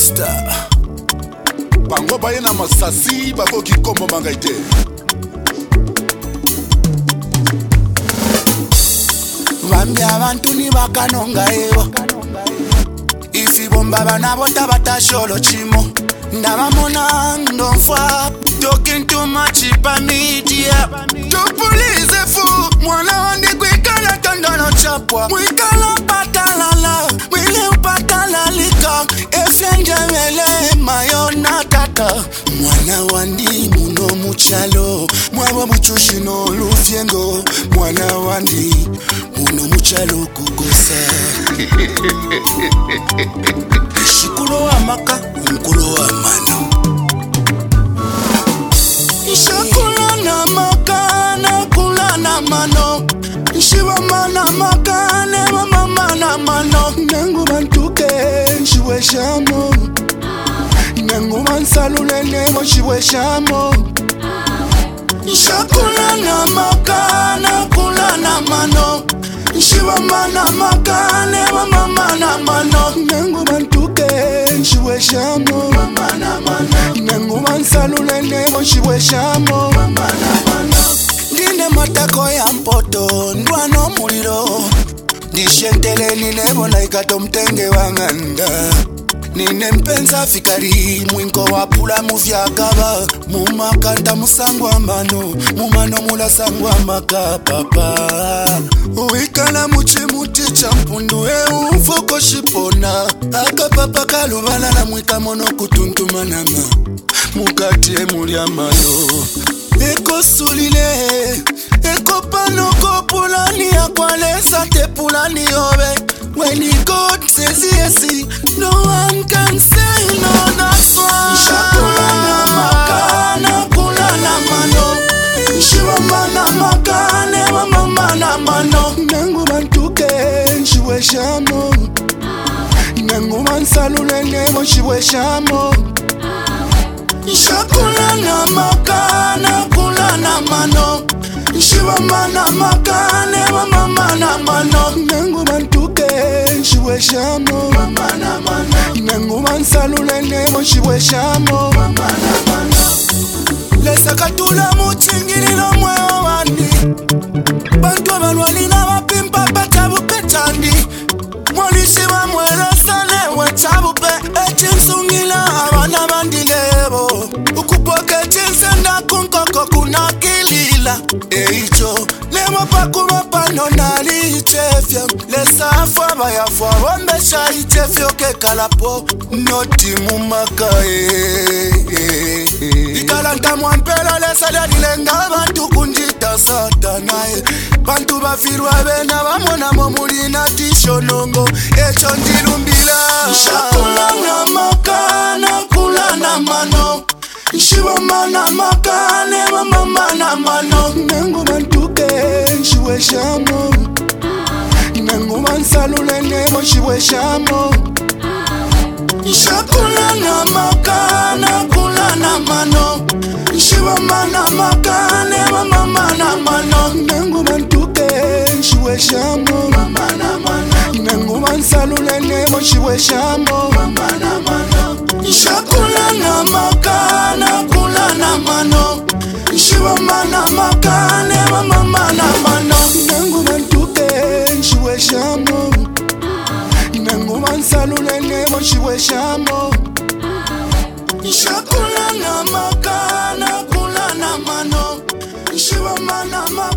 Master bango baye na masasi bakoki kombo bangai te. Bambi abantu ni bakanonga ewa ifi bomba bana bota batasholo chimo ndabamona ndonfwa talking too much pa media to police fu mwana wandi kwikala tandana chapwa mwikala patalala mwile upatala lika efenje mele mayona tata mwana wandi muno muchalo mwaba muchushino lufyengo mwana wandi muno muchalo kukosa shikulo wa maka mkulo wa mano shakula na makana kula na mano shiwa mana makane mama na mano nangu bantuke shiwe shamo nangu mansalule nemo shiwe shamo shakula na makana kula na mano shiwa mana makane mama na mano nangu bantuke shiwe shamo mama na mano nangu mansalule nemo shiwe shamo mama na mano nine matako ya mpoto ndwano muliro nishentele ninebona ikato mtenge wanganda nine mpenza fikari mwinko wapula muvyakaba mumakanda musangwa mano mumano mulasangwa makapapa uikala muchimuti champundu eumfuko shipona akapapa kalubala na mwika mono kutuntumanama mukati emulia malo eko sulile eko panoko pulani akwalesa te pulani obe when God says yes no one can say no. That's why shakula na makana kula na mano shiwa mana makane mama na mano nangu bantuke shiwe shamo nangu mansalule nemo shiwe shamo shakula na makana kula na mano shiwa mana makane mama na mano nangu bantuke shiwe shamo mama na mano nangu mansalule nemo shiwe shamo mama na mano lesa katula muchingililo mweo wandi bantu abalwali na bapimpa patabu petandi mwalisi wa mwela sane wetabupe echisungila abana bandilebo ukupoke chinsenda kunkoko kunakilila eicho lemo pakuma pano nali ichefya lesafwa bayafwa wambesha ichefyo kekalapo noti mumaka ikalanta mwampela lesala nilenga bantu kunjita satanae bantu bafirwa bena bamona momulina tishonongo echo ndilumbila shakula na makana kula na mano shiwa mana makane mama na mano nangu bantuke shiwe shamo nangu mansalule nemo shiwe shamo shakula na makana kula na mano shiwa mana makane mama na mano nangu bantuke shiwe shamo mama na mano nangu mansalule nemo shiwe shamo mama na mano shakula na makana kula na mano shiwa mana makane mama na mano nangu bantuke shiwe shamo nangu mansalule nemo shiwe shamo shakula na makana kula na mano shiwa mana